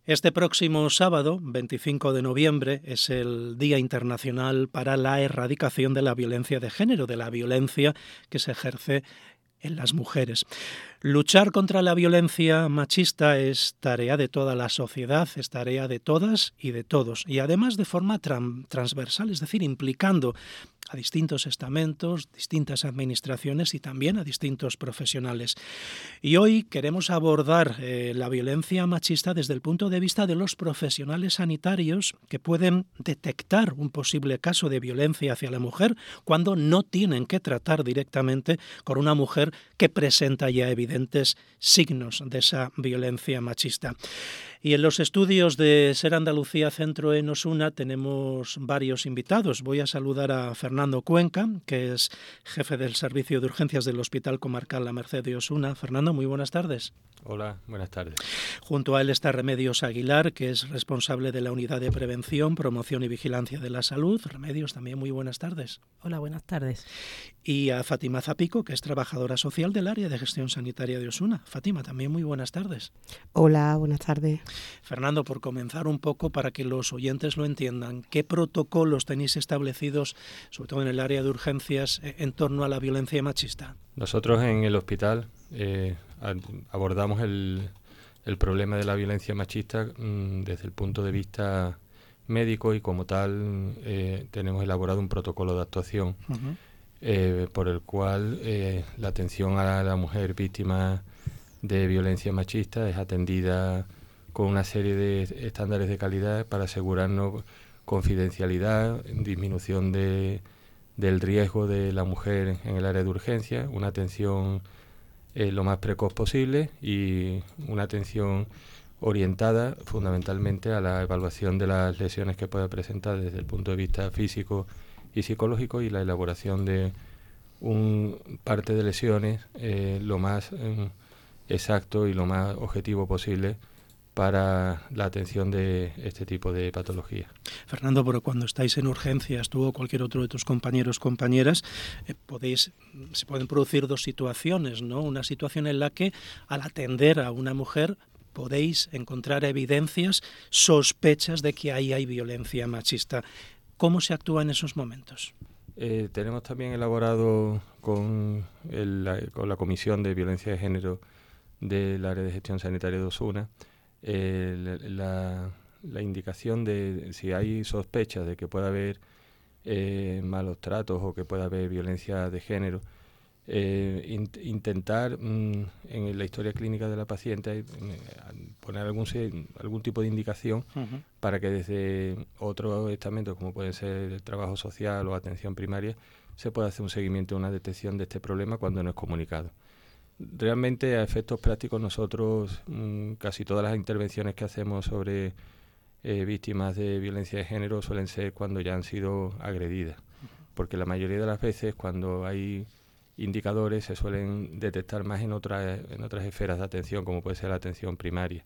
Este próximo sábado, 25 de noviembre, es el Día Internacional para la Erradicación de la Violencia de Género, de la violencia que se ejerce en las mujeres. Luchar contra la violencia machista es tarea de toda la sociedad, es tarea de todas y de todos, y además de forma transversal, es decir, implicando a distintos estamentos, distintas administraciones y también a distintos profesionales. Y hoy queremos abordar la violencia machista desde el punto de vista de los profesionales sanitarios que pueden detectar un posible caso de violencia hacia la mujer cuando no tienen que tratar directamente con una mujer que presenta ya evidentes signos de esa violencia machista. Y en los estudios de Ser Andalucía Centro en Osuna tenemos varios invitados. Voy a saludar a Fernando Cuenca, que es jefe del Servicio de Urgencias del Hospital Comarcal La Merced de Osuna. Fernando, muy buenas tardes. Hola, buenas tardes. Junto a él está Remedios Aguilar, que es responsable de la Unidad de Prevención, Promoción y Vigilancia de la Salud. Remedios, también muy buenas tardes. Hola, buenas tardes. Y a Fátima Zapico, que es trabajadora social del área de gestión sanitaria de Osuna. Fátima, también muy buenas tardes. Hola, buenas tardes. Fernando, por comenzar un poco para que los oyentes lo entiendan, ¿qué protocolos tenéis establecidos, sobre todo en el área de urgencias, en torno a la violencia machista? Nosotros en el hospital abordamos el problema de la violencia machista desde el punto de vista médico y como tal tenemos elaborado un protocolo de actuación por el cual la atención a la mujer víctima de violencia machista es atendida con una serie de estándares de calidad para asegurarnos confidencialidad, disminución del riesgo de la mujer en el área de urgencia, una atención lo más precoz posible y una atención orientada fundamentalmente a la evaluación de las lesiones que pueda presentar desde el punto de vista físico y psicológico y la elaboración de un parte de lesiones lo más exacto y lo más objetivo posible para la atención de este tipo de patología. Fernando, pero cuando estáis en urgencias, tú o cualquier otro de tus compañeros, compañeras, se pueden producir dos situaciones, ¿no? Una situación en la que al atender a una mujer podéis encontrar evidencias, sospechas de que ahí hay violencia machista. ¿Cómo se actúa en esos momentos? Tenemos también elaborado con la Comisión de Violencia de Género del área de gestión sanitaria de Osuna la indicación de si hay sospechas de que pueda haber malos tratos o que pueda haber violencia de género, intentar en la historia clínica de la paciente poner algún tipo de indicación para que desde otros estamentos como puede ser el trabajo social o atención primaria se pueda hacer un seguimiento, una detección de este problema cuando no es comunicado. Realmente a efectos prácticos nosotros casi todas las intervenciones que hacemos sobre víctimas de violencia de género suelen ser cuando ya han sido agredidas, porque la mayoría de las veces cuando hay indicadores se suelen detectar más en otras esferas de atención como puede ser la atención primaria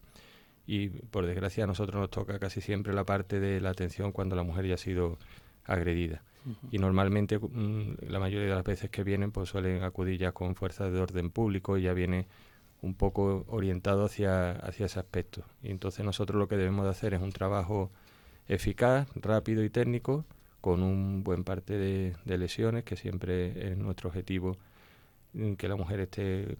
y por desgracia a nosotros nos toca casi siempre la parte de la atención cuando la mujer ya ha sido agredida. Y normalmente la mayoría de las veces que vienen pues suelen acudir ya con fuerzas de orden público y ya viene un poco orientado hacia ese aspecto. Y entonces nosotros lo que debemos de hacer es un trabajo eficaz, rápido y técnico con un buen parte de lesiones, que siempre es nuestro objetivo, que la mujer esté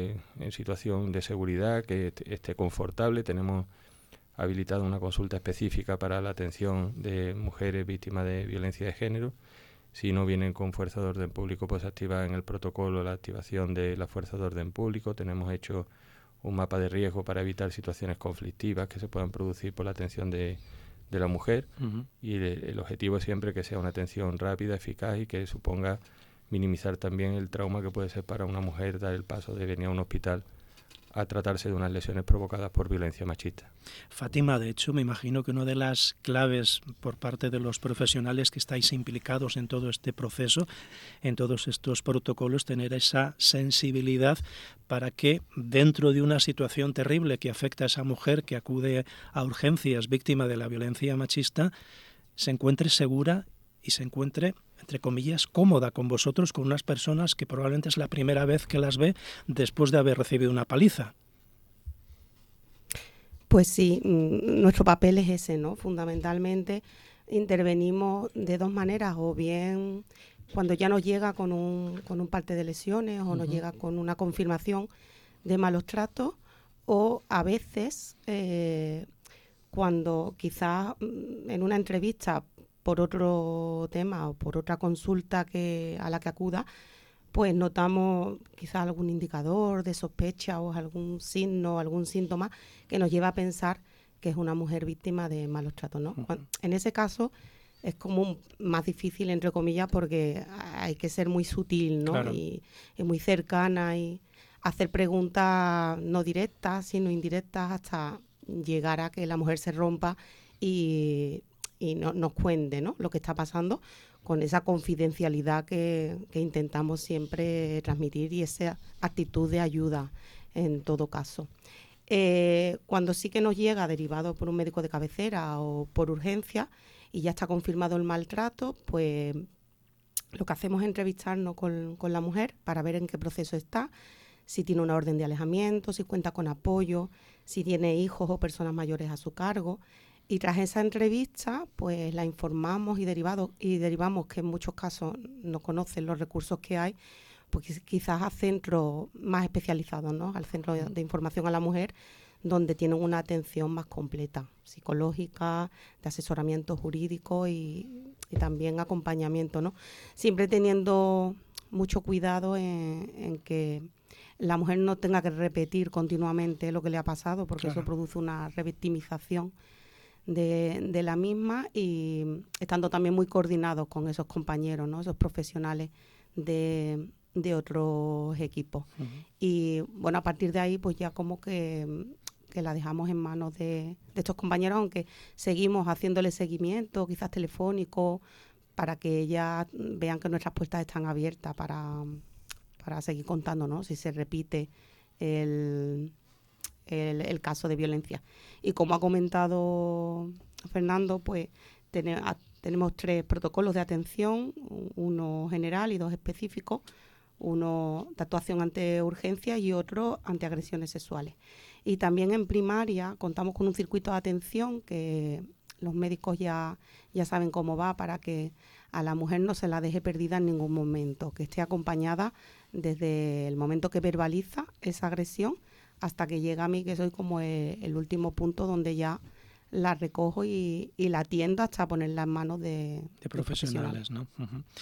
en situación de seguridad, que esté confortable. Tenemos habilitado una consulta específica para la atención de mujeres víctimas de violencia de género. Si no vienen con fuerza de orden público, pues se activa en el protocolo la activación de la fuerza de orden público. Tenemos hecho un mapa de riesgo para evitar situaciones conflictivas que se puedan producir por la atención de la mujer y el objetivo es siempre que sea una atención rápida, eficaz y que suponga minimizar también el trauma que puede ser para una mujer dar el paso de venir a un hospital a tratarse de unas lesiones provocadas por violencia machista. Fátima, de hecho, me imagino que una de las claves por parte de los profesionales que estáis implicados en todo este proceso, en todos estos protocolos, tener esa sensibilidad para que dentro de una situación terrible que afecta a esa mujer que acude a urgencias víctima de la violencia machista, se encuentre segura y se encuentre, entre comillas, cómoda con vosotros, con unas personas que probablemente es la primera vez que las ve después de haber recibido una paliza. Pues sí, nuestro papel es ese, ¿no? Fundamentalmente intervenimos de dos maneras, o bien cuando ya nos llega con un parte de lesiones o nos llega con una confirmación de malos tratos, o a veces cuando quizás en una entrevista por otro tema o por otra consulta a la que acuda, pues notamos quizás algún indicador de sospecha o algún signo, algún síntoma que nos lleva a pensar que es una mujer víctima de malos tratos, ¿no? En ese caso es como más difícil, entre comillas, porque hay que ser muy sutil, ¿no? Claro. Y muy cercana y hacer preguntas no directas, sino indirectas, hasta llegar a que la mujer se rompa y nos cuente, ¿no?, lo que está pasando, con esa confidencialidad que intentamos siempre transmitir y esa actitud de ayuda en todo caso. Cuando sí que nos llega derivado por un médico de cabecera o por urgencia y ya está confirmado el maltrato, pues lo que hacemos es entrevistarnos con la mujer para ver en qué proceso está, si tiene una orden de alejamiento, si cuenta con apoyo, si tiene hijos o personas mayores a su cargo. Y tras esa entrevista, pues la informamos y derivamos, que en muchos casos no conocen los recursos que hay, pues quizás a centros más especializados, ¿no?, al Centro de Información a la Mujer, donde tienen una atención más completa, psicológica, de asesoramiento jurídico y también acompañamiento, ¿no? Siempre teniendo mucho cuidado en que la mujer no tenga que repetir continuamente lo que le ha pasado, porque claro, eso produce una revictimización de la misma, y estando también muy coordinados con esos compañeros, ¿no?, esos profesionales de otros equipos. Y bueno, a partir de ahí pues ya como que la dejamos en manos de estos compañeros, aunque seguimos haciéndole seguimiento, quizás telefónico, para que ellas vean que nuestras puertas están abiertas para seguir contando, ¿no?, si se repite el caso de violencia. Y como ha comentado Fernando, pues tenemos 3 protocolos de atención, uno general y 2 específicos, uno de actuación ante urgencias y otro ante agresiones sexuales. Y también en primaria contamos con un circuito de atención que los médicos ya saben cómo va, para que a la mujer no se la deje perdida en ningún momento, que esté acompañada desde el momento que verbaliza esa agresión hasta que llega a mí, que soy como el último punto donde ya la recojo y la atiendo hasta ponerla en manos de profesionales, ¿no?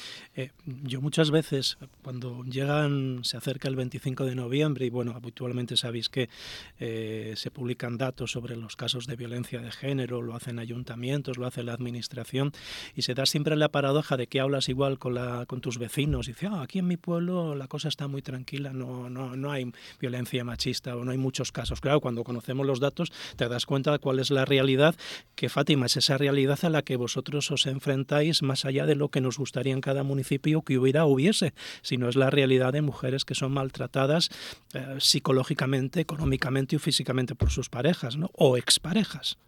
Yo muchas veces, cuando se acerca el 25 de noviembre, y bueno, habitualmente sabéis que se publican datos sobre los casos de violencia de género, lo hacen ayuntamientos, lo hace la administración, y se da siempre la paradoja de que hablas igual con tus vecinos, y dices, aquí en mi pueblo la cosa está muy tranquila, no hay violencia machista, o no hay muchos casos. Claro, cuando conocemos los datos te das cuenta de cuál es la realidad, que Fátima es esa realidad a la que vosotros os enfrentáis, más allá de lo que nos gustaría en cada municipio que hubiese, sino es la realidad de mujeres que son maltratadas psicológicamente, económicamente y físicamente por sus parejas, ¿no?, o exparejas.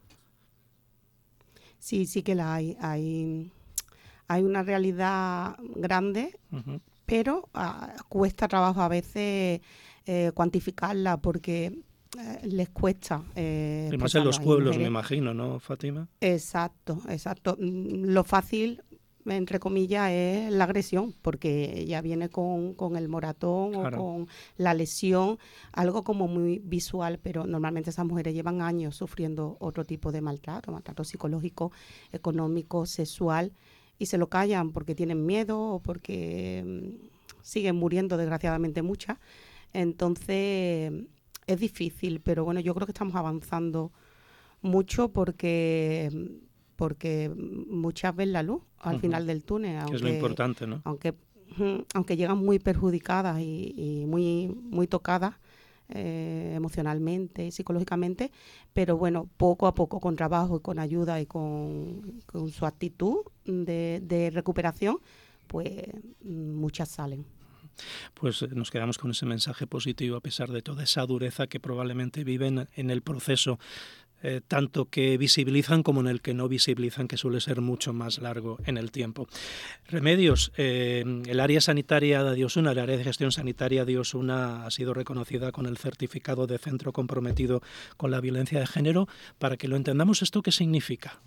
Sí que la hay. Hay una realidad grande, pero cuesta trabajo a veces cuantificarla, porque les cuesta. Además en los pueblos, me imagino, ¿no, Fátima? Exacto. Lo fácil, entre comillas, es la agresión, porque ya viene con el moratón, claro, o con la lesión, algo como muy visual, pero normalmente esas mujeres llevan años sufriendo otro tipo de maltrato psicológico, económico, sexual, y se lo callan porque tienen miedo o porque siguen muriendo, desgraciadamente, muchas. Entonces es difícil, pero bueno, yo creo que estamos avanzando mucho porque muchas ven la luz al final del túnel. Que es lo importante, ¿no? Aunque llegan muy perjudicadas y muy tocadas emocionalmente, psicológicamente, pero bueno, poco a poco, con trabajo y con ayuda y con su actitud de recuperación, pues muchas salen. Pues nos quedamos con ese mensaje positivo a pesar de toda esa dureza que probablemente viven en el proceso tanto que visibilizan como en el que no visibilizan, que suele ser mucho más largo en el tiempo. Remedios, el área sanitaria de Osuna, el área de gestión sanitaria de Osuna ha sido reconocida con el certificado de centro comprometido con la violencia de género. Para que lo entendamos, ¿esto qué significa?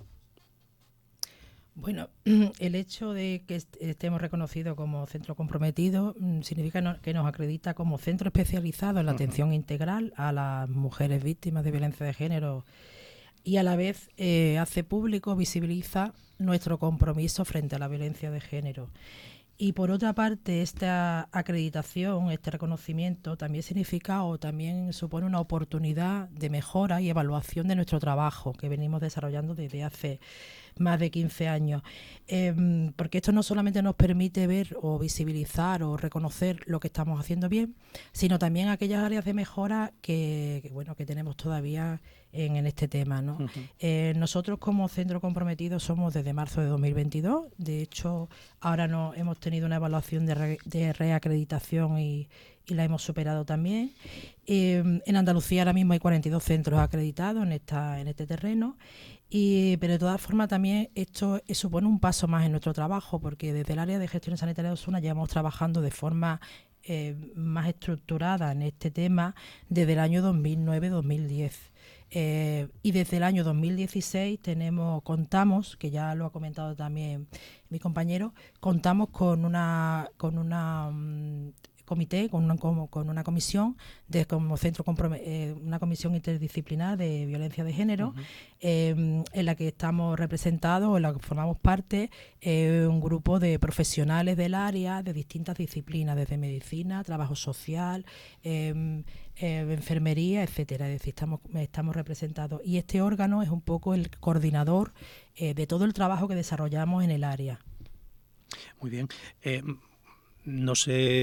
Bueno, el hecho de que estemos reconocidos como centro comprometido significa que nos acredita como centro especializado en la atención integral a las mujeres víctimas de violencia de género y a la vez hace público, visibiliza nuestro compromiso frente a la violencia de género. Y por otra parte, esta acreditación, este reconocimiento también significa o también supone una oportunidad de mejora y evaluación de nuestro trabajo que venimos desarrollando desde hace más de 15 años, porque esto no solamente nos permite ver o visibilizar o reconocer lo que estamos haciendo bien, sino también aquellas áreas de mejora que tenemos todavía en este tema, ¿no? Uh-huh. Nosotros como centro comprometido somos desde marzo de 2022, de hecho ahora hemos tenido una evaluación de reacreditación y la hemos superado también. En Andalucía ahora mismo hay 42 centros acreditados en este terreno. Pero de todas formas también esto supone un paso más en nuestro trabajo, porque desde el área de gestión sanitaria de Osuna llevamos trabajando de forma más estructurada en este tema desde el año 2009-2010. Y desde el año 2016 contamos, que ya lo ha comentado también mi compañero, contamos con una comité, con una comisión como centro una comisión interdisciplinar de violencia de género, uh-huh. En la que estamos representados, o en la que formamos parte un grupo de profesionales del área de distintas disciplinas, desde medicina, trabajo social, enfermería, etcétera. Es decir, estamos representados, y este órgano es un poco el coordinador de todo el trabajo que desarrollamos en el área. Muy bien. No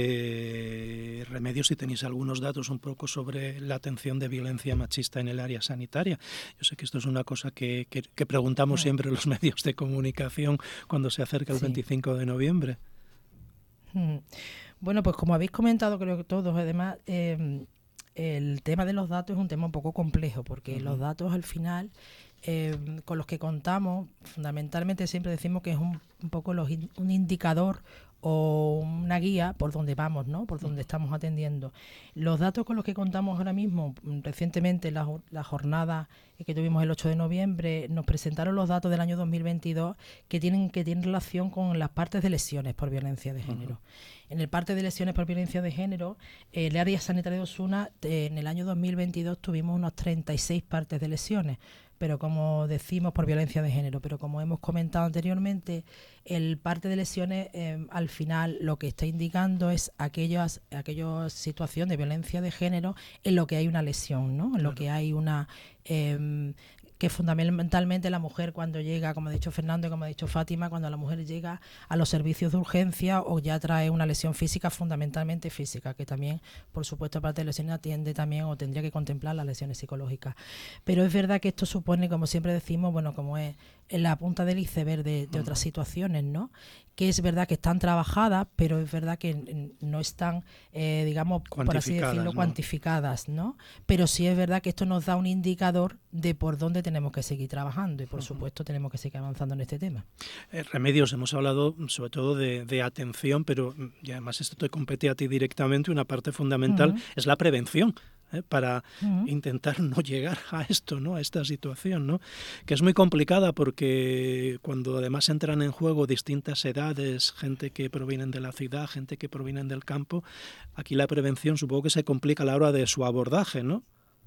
sé, Remedios, si tenéis algunos datos un poco sobre la atención de violencia machista en el área sanitaria. Yo sé que esto es una cosa que preguntamos siempre en los medios de comunicación cuando se acerca el 25 de noviembre. Bueno, pues como habéis comentado, creo que todos, además, el tema de los datos es un tema un poco complejo, porque uh-huh. los datos al final, con los que contamos, fundamentalmente siempre decimos que es un poco un indicador o una guía por donde vamos, ¿no? Por donde estamos atendiendo. Los datos con los que contamos ahora mismo, recientemente la jornada que tuvimos el 8 de noviembre, nos presentaron los datos del año 2022 que tienen relación con las partes de lesiones por violencia de género. Uh-huh. En el parte de lesiones por violencia de género, el área sanitaria de Osuna, en el año 2022 tuvimos unos 36 partes de lesiones, pero como decimos, por violencia de género, pero como hemos comentado anteriormente, el parte de lesiones al final lo que está indicando es aquellas situaciones de violencia de género en lo que hay una lesión, ¿no? En lo que hay una que fundamentalmente la mujer cuando llega, como ha dicho Fernando y como ha dicho Fátima, cuando la mujer llega a los servicios de urgencia o ya trae una lesión física, fundamentalmente física, que también, por supuesto, aparte de lesiones atiende también o tendría que contemplar las lesiones psicológicas. Pero es verdad que esto supone, como siempre decimos, bueno, como es en la punta del iceberg de otras situaciones, ¿no? Que es verdad que están trabajadas, pero es verdad que no están, digamos, por así decirlo, ¿no? Cuantificadas, ¿no? Pero sí es verdad que esto nos da un indicador de por dónde tenemos que seguir trabajando y, por supuesto, tenemos que seguir avanzando en este tema. Remedios, hemos hablado sobre todo de atención, pero y además esto te compete a ti directamente, una parte fundamental es la prevención. Para intentar no llegar a esto, ¿no? A esta situación, ¿no? Que es muy complicada porque cuando además entran en juego distintas edades, gente que provienen de la ciudad, gente que provienen del campo, aquí la prevención supongo que se complica a la hora de su abordaje, ¿no?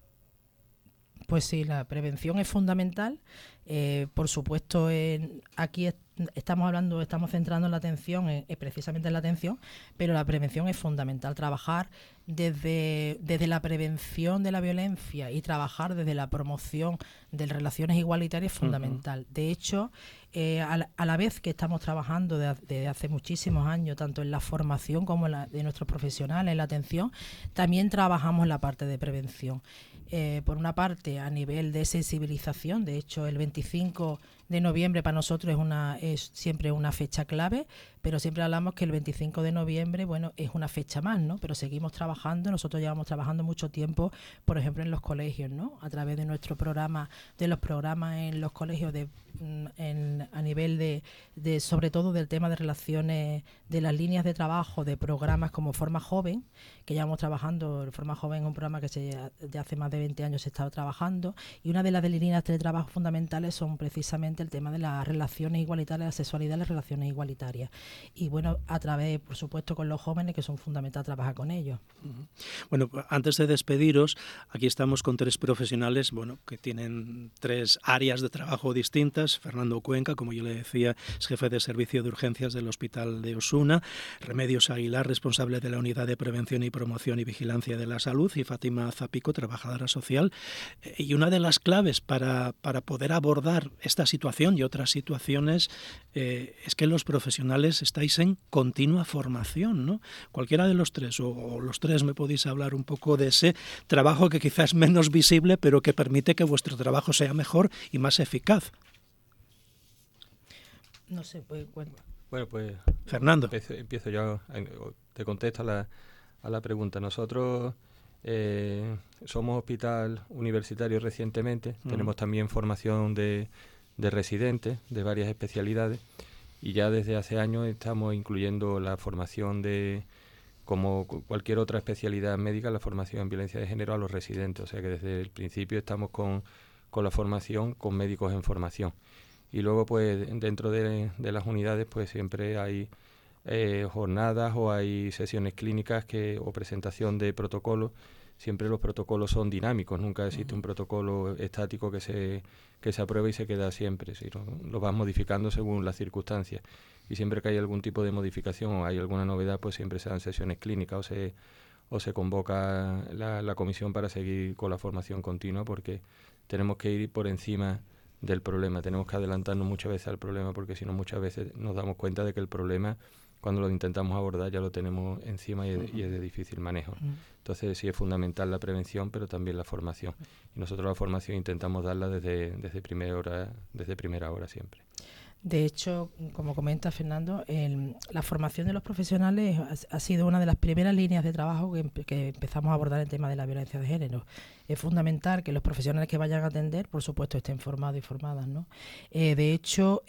Pues sí, la prevención es fundamental. Por supuesto, aquí estamos centrando la atención precisamente en la atención, pero la prevención es fundamental. Trabajar desde la prevención de la violencia y trabajar desde la promoción de relaciones igualitarias es fundamental. De hecho, a la vez que estamos trabajando desde hace muchísimos años, tanto en la formación como de nuestros profesionales, en la atención, también trabajamos en la parte de prevención. Por una parte, a nivel de sensibilización, de hecho, el 25 de noviembre para nosotros es siempre una fecha clave, pero siempre hablamos que el 25 de noviembre, bueno, es una fecha más, ¿no? Pero seguimos trabajando trabajando. Nosotros llevamos trabajando mucho tiempo, por ejemplo, en los colegios, ¿no? A través de nuestro programa, de los programas en los colegios a nivel de sobre todo del tema de relaciones, de las líneas de trabajo, de programas como Forma Joven, que llevamos trabajando. El Forma Joven es un programa que de hace más de 20 años se está trabajando, y una de las líneas de trabajo fundamentales son precisamente el tema de las relaciones igualitarias, la sexualidad y las relaciones igualitarias. Y bueno, a través, por supuesto, con los jóvenes, que son fundamental trabajar con ellos. Bueno, antes de despediros, aquí estamos con 3 profesionales, bueno, que tienen 3 áreas de trabajo distintas. Fernando Cuenca, como yo le decía, es jefe de servicio de urgencias del Hospital de Osuna. Remedios Aguilar, responsable de la Unidad de Prevención y Promoción y Vigilancia de la Salud. Y Fátima Zapico, trabajadora social. Y una de las claves para poder abordar esta situación y otras situaciones es que los profesionales estáis en continua formación, ¿no? Cualquiera de los 3 o los 3 me podéis hablar un poco de ese trabajo que quizás es menos visible, pero que permite que vuestro trabajo sea mejor y más eficaz. No sé, pues cuenta. Bueno, pues Fernando. Empiezo yo, te contesto a la pregunta. Nosotros somos hospital universitario recientemente, tenemos también formación de residentes de varias especialidades, y ya desde hace años estamos incluyendo la formación de, como cualquier otra especialidad médica, la formación en violencia de género a los residentes. O sea que desde el principio estamos con la formación, con médicos en formación. Y luego, pues, dentro de las unidades, pues siempre hay jornadas o hay sesiones clínicas o presentación de protocolos. Siempre los protocolos son dinámicos, nunca existe un protocolo estático que se apruebe y se queda siempre, sino lo vas modificando según las circunstancias. Y siempre que hay algún tipo de modificación o hay alguna novedad, pues siempre se dan sesiones clínicas o se convoca la comisión para seguir con la formación continua, porque tenemos que ir por encima del problema, tenemos que adelantarnos muchas veces al problema, porque si no muchas veces nos damos cuenta de que el problema, cuando lo intentamos abordar, ya lo tenemos encima y es de difícil manejo. Entonces sí es fundamental la prevención, pero también la formación. Y nosotros la formación intentamos darla desde primera hora siempre. De hecho, como comenta Fernando, la formación de los profesionales ha sido una de las primeras líneas de trabajo que empezamos a abordar el tema de la violencia de género. Es fundamental que los profesionales que vayan a atender, por supuesto, estén formados y formadas, ¿no? De hecho,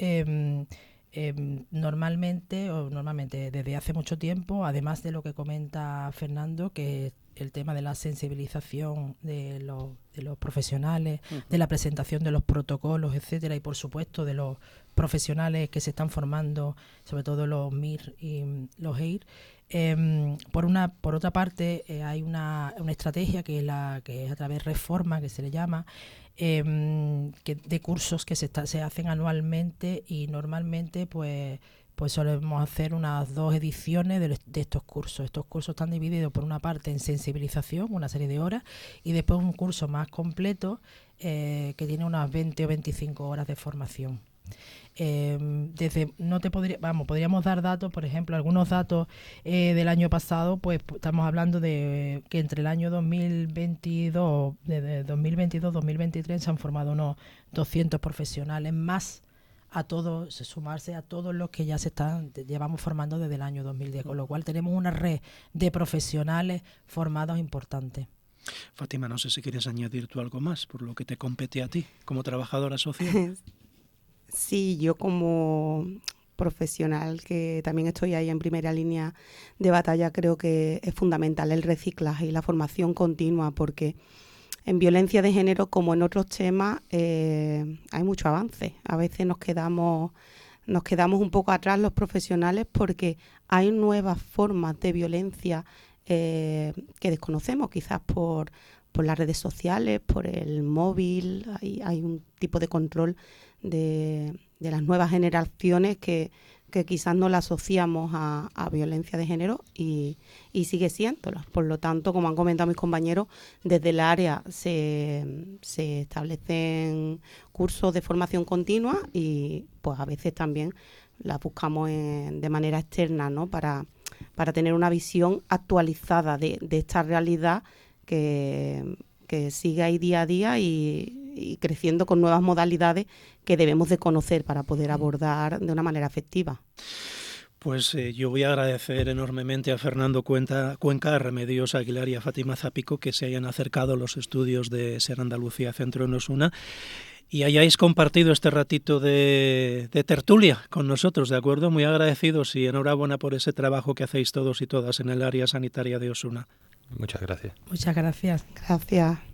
normalmente desde hace mucho tiempo, además de lo que comenta Fernando, que el tema de la sensibilización de los profesionales, de la presentación de los protocolos, etcétera, y por supuesto de los profesionales que se están formando, sobre todo los MIR y los EIR. Por otra parte, hay una estrategia que es a través de Reforma, que se le llama, de cursos que se hacen anualmente, y normalmente pues solemos hacer unas 2 ediciones de estos cursos. Estos cursos están divididos por una parte en sensibilización, una serie de horas, y después un curso más completo que tiene unas 20 o 25 horas de formación. Podríamos dar datos, por ejemplo, algunos datos del año pasado, pues estamos hablando de que entre el año 2022-2023 se han formado unos 200 profesionales más, sumarse a todos los que ya llevamos formando desde el año 2010, con lo cual tenemos una red de profesionales formados importante. Fátima, no sé si quieres añadir tú algo más por lo que te compete a ti como trabajadora social. Sí, yo como profesional que también estoy ahí en primera línea de batalla, creo que es fundamental el reciclaje y la formación continua, porque en violencia de género, como en otros temas, hay mucho avance. A veces nos quedamos un poco atrás los profesionales, porque hay nuevas formas de violencia que desconocemos, quizás por las redes sociales, por el móvil. Hay un tipo de control de las nuevas generaciones que quizás no la asociamos a violencia de género y sigue siéndola. Por lo tanto, como han comentado mis compañeros, desde el área se establecen cursos de formación continua, y pues a veces también las buscamos de manera externa, ¿no? Para tener una visión actualizada de esta realidad que sigue ahí día a día y creciendo con nuevas modalidades que debemos de conocer para poder abordar de una manera efectiva. Pues yo voy a agradecer enormemente a Fernando Cuenca, a Remedios Aguilar y a Fátima Zapico que se hayan acercado a los estudios de Ser Andalucía Centro en Osuna y hayáis compartido este ratito de tertulia con nosotros, ¿de acuerdo? Muy agradecidos y enhorabuena por ese trabajo que hacéis todos y todas en el área sanitaria de Osuna. Muchas gracias. Muchas gracias. Gracias.